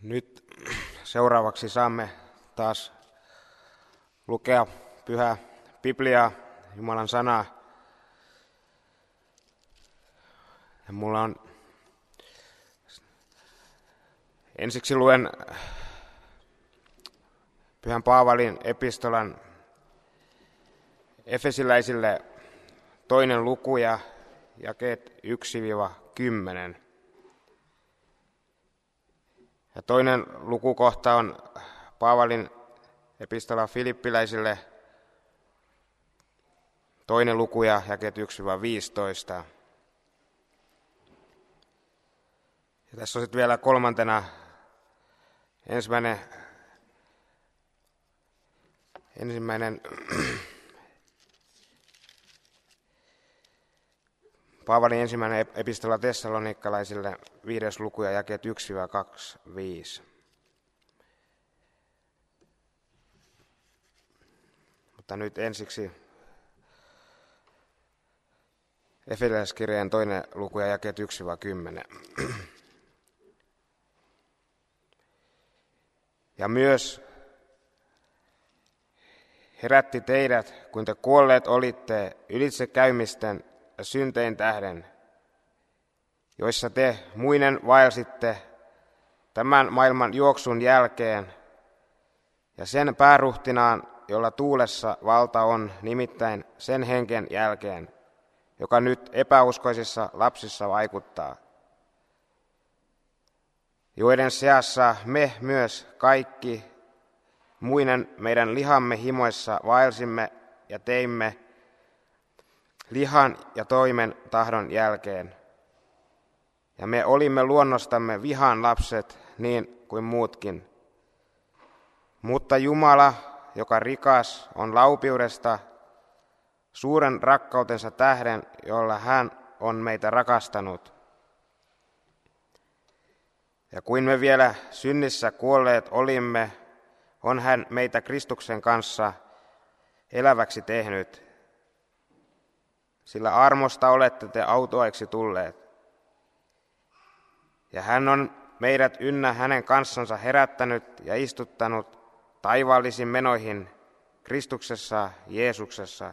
Nyt seuraavaksi saamme taas lukea Pyhää Bibliaa, Jumalan sanaa. Ja mulla on ensiksi luen Pyhän Paavalin epistolan Efesiläisille 2. luku ja jakeet 1-10. Ja toinen lukukohta on Paavalin epistola Filippiläisille 2. luku ja jakeet 1-15. Ja tässä on sitten vielä kolmantena ensimmäinen Paavalin ensimmäinen epistola Tessalonikkalaisille 5. luku ja jakeet 1-25. Mutta nyt ensiksi Efesiläiskirjeen 2. luku ja jakeet 1-10. Ja myös herätti teidät, kun te kuolleet olitte ylitsekäymisten ja syntein tähden, joissa te muinen vaelsitte tämän maailman juoksun jälkeen ja sen pääruhtinaan, jolla tuulessa valta on, nimittäin sen henken jälkeen, joka nyt epäuskoisissa lapsissa vaikuttaa, joiden seassa me myös kaikki muinen meidän lihamme himoissa vaelsimme ja teimme lihan ja toimen tahdon jälkeen. Ja me olimme luonnostamme vihan lapset niin kuin muutkin. Mutta Jumala, joka rikas on laupiudesta, suuren rakkautensa tähden, jolla hän on meitä rakastanut. Ja kuin me vielä synnissä kuolleet olimme, on hän meitä Kristuksen kanssa eläväksi tehnyt. Sillä armosta olette te autuaiksi tulleet. Ja hän on meidät ynnä hänen kanssansa herättänyt ja istuttanut taivaallisiin menoihin Kristuksessa Jeesuksessa,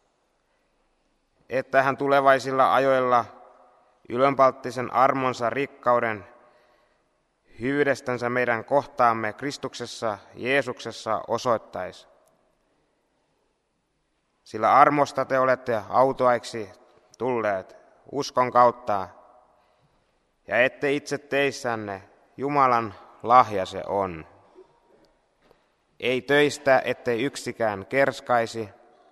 että hän tulevaisilla ajoilla ylenpalttisen armonsa rikkauden hyvyydestänsä meidän kohtaamme Kristuksessa Jeesuksessa osoittaisi. Sillä armosta te olette autuaiksi tulleet uskon kautta, ja ette itse teissänne, Jumalan lahja se on. Ei töistä, ettei yksikään kerskaisi,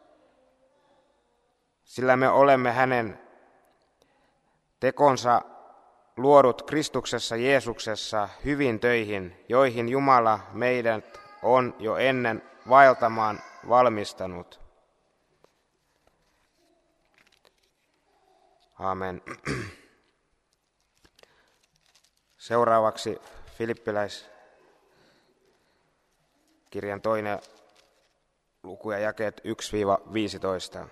sillä me olemme hänen tekonsa luodut Kristuksessa Jeesuksessa hyvin töihin, joihin Jumala meidät on jo ennen vaeltamaan valmistanut. Aamen. Seuraavaksi Filippiläiskirjan 2. luku ja jakeet 1-15.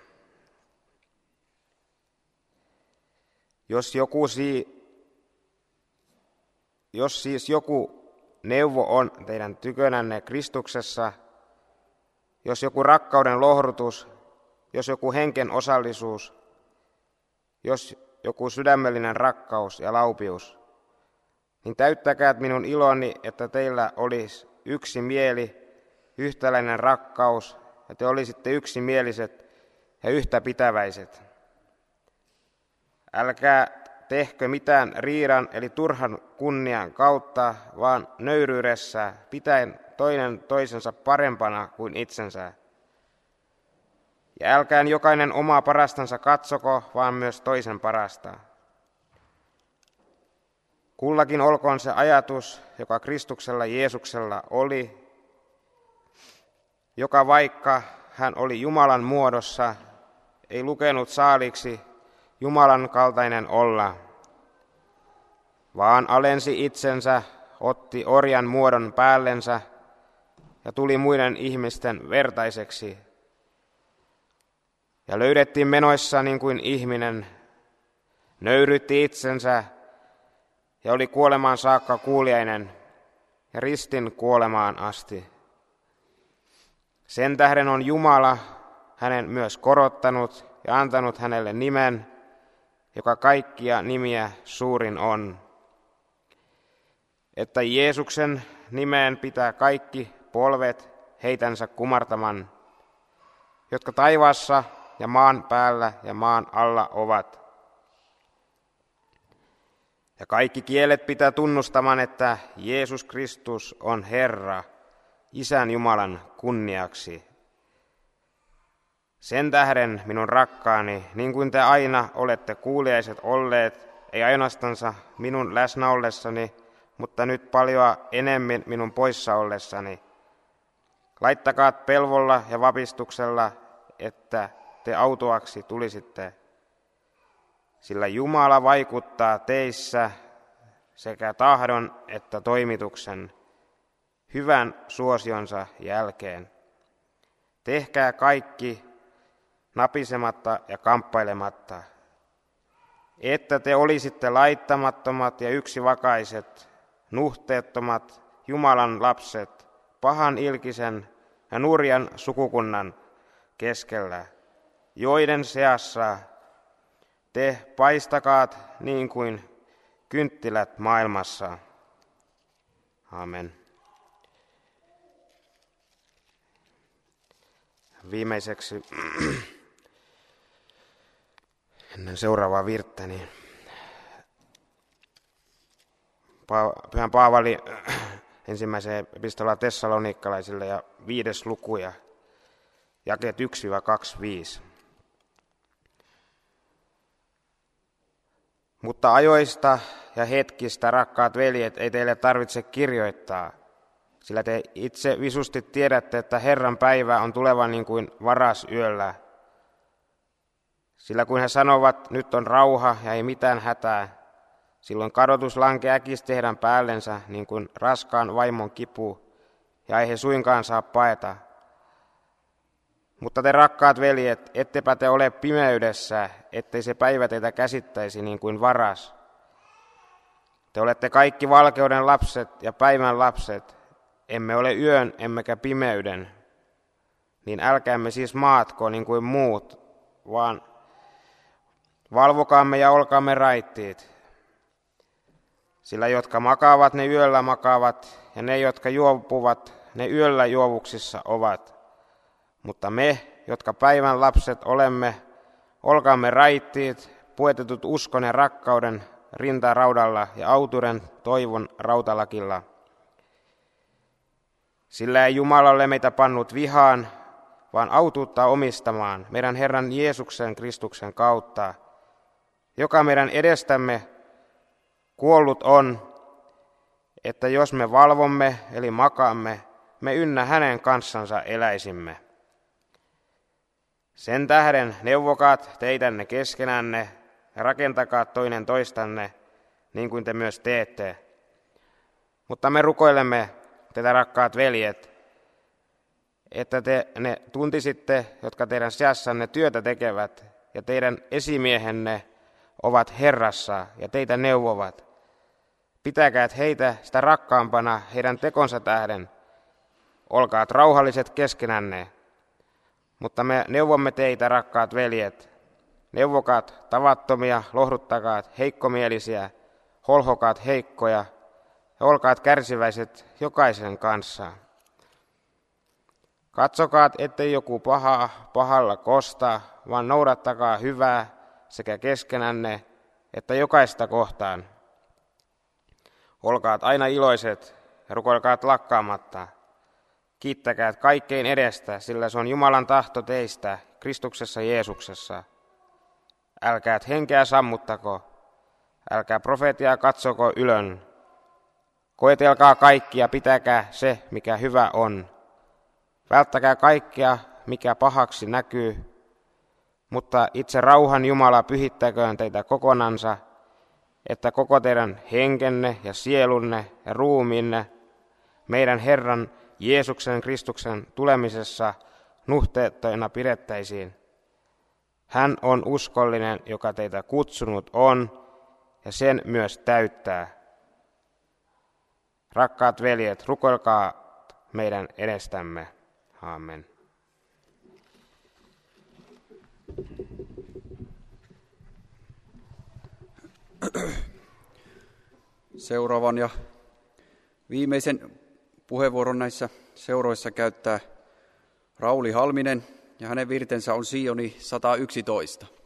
Jos siis joku neuvo on teidän tykönänne Kristuksessa, jos joku rakkauden lohdutus, jos joku henken osallisuus, jos joku sydämellinen rakkaus ja laupius, niin täyttäkää minun iloni, että teillä olisi yksi mieli, yhtäläinen rakkaus, ja te olisitte yksimieliset ja yhtäpitäväiset. Älkää tehkö mitään riidan eli turhan kunnian kautta, vaan nöyryydessä pitäen toinen toisensa parempana kuin itsensä. Ja älkään jokainen omaa parastansa katsoko, vaan myös toisen parasta. Kullakin olkoon se ajatus, joka Kristuksella Jeesuksella oli, joka vaikka hän oli Jumalan muodossa, ei lukenut saaliksi Jumalan kaltainen olla, vaan alensi itsensä, otti orjan muodon päällensä ja tuli muiden ihmisten vertaiseksi. Ja löydettiin menoissa niin kuin ihminen, nöyryytti itsensä ja oli kuolemaan saakka kuuliainen, ja ristin kuolemaan asti. Sen tähden on Jumala hänen myös korottanut ja antanut hänelle nimen, joka kaikkia nimiä suurin on, että Jeesuksen nimeen pitää kaikki polvet heitänsä kumartaman, jotka taivaassa ja maan päällä ja maan alla ovat. Ja kaikki kielet pitää tunnustamaan, että Jeesus Kristus on Herra, Isän Jumalan kunniaksi. Sen tähden, minun rakkaani, niin kuin te aina olette kuuliaiset olleet, ei ainoastansa minun läsnä ollessani, mutta nyt paljon enemmän minun poissa ollessani. Laittakaa pelvolla ja vapistuksella, että te autuaksi tulisitte, sillä Jumala vaikuttaa teissä sekä tahdon että toimituksen hyvän suosionsa jälkeen. Tehkää kaikki napisematta ja kamppailematta, että te olisitte laittamattomat ja yksivakaiset, nuhteettomat Jumalan lapset, pahan ilkisen ja nurjan sukukunnan keskellä, joiden seassa te paistakaat niin kuin kynttilät maailmassa. Amen. Viimeiseksi ennen seuraavaa virttä, niin Pyhän Paavali ensimmäiseen epistolaan tessalonikkalaisille ja 5. luku ja jakeet 1-25. Mutta ajoista ja hetkistä, rakkaat veljet, ei teille tarvitse kirjoittaa, sillä te itse visusti tiedätte, että Herran päivä on tuleva niin kuin varas yöllä. Sillä kun he sanovat, nyt on rauha ja ei mitään hätää, silloin kadotus lankeaa äkisti heidän päällensä niin kuin raskaan vaimon kipu, ja ei he suinkaan saa paeta. Mutta te rakkaat veljet, ettepä te ole pimeydessä, ettei se päivä teitä käsittäisi niin kuin varas. Te olette kaikki valkeuden lapset ja päivän lapset, emme ole yön emmekä pimeyden. Niin älkäämme siis maatko niin kuin muut, vaan valvokaamme ja olkaamme raittiit. Sillä jotka makaavat, ne yöllä makaavat, ja ne, jotka juopuvat, ne yöllä juovuksissa ovat. Mutta me, jotka päivän lapset olemme, olkaamme raittiit, puetetut uskon ja rakkauden rintaraudalla ja autuuden toivon rautalakilla. Sillä ei Jumala ole meitä pannut vihaan, vaan autuuttaa omistamaan meidän Herran Jeesuksen Kristuksen kautta, joka meidän edestämme kuollut on, että jos me valvomme eli makaamme, me ynnä hänen kanssansa eläisimme. Sen tähden neuvokaat teidänne keskenänne ja rakentakaa toinen toistanne, niin kuin te myös teette. Mutta me rukoilemme teitä, rakkaat veljet, että te ne tuntisitte, jotka teidän seassanne työtä tekevät, ja teidän esimiehenne ovat Herrassa ja teitä neuvovat. Pitäkäät heitä sitä rakkaampana heidän tekonsa tähden. Olkaat rauhalliset keskenänne. Mutta me neuvomme teitä, rakkaat veljet. Neuvokaat tavattomia, lohduttakaat heikkomielisiä, holhokaat heikkoja ja olkaat kärsiväiset jokaisen kanssa. Katsokaat, ettei joku pahalla kosta, vaan noudattakaa hyvää sekä keskenänne että jokaista kohtaan. Olkaat aina iloiset ja rukoilkaat lakkaamatta. Kiittäkäät kaikkein edestä, sillä se on Jumalan tahto teistä Kristuksessa Jeesuksessa. Älkäät henkeä sammuttako, älkää profeetiaa katsoko ylön. Koetelkaa kaikkia, pitäkää se, mikä hyvä on. Välttäkää kaikkea, mikä pahaksi näkyy, mutta itse rauhan Jumala pyhittäköön teitä kokonansa, että koko teidän henkenne ja sielunne ja ruumiinne meidän Herran Jeesuksen Kristuksen tulemisessa nuhteettoina pidettäisiin. Hän on uskollinen, joka teitä kutsunut on, ja sen myös täyttää. Rakkaat veljet, rukoilkaa meidän edestämme. Aamen. Seuraavan ja viimeisen puheenvuoron näissä seuroissa käyttää Rauli Halminen ja hänen virtensä on Sioni 111.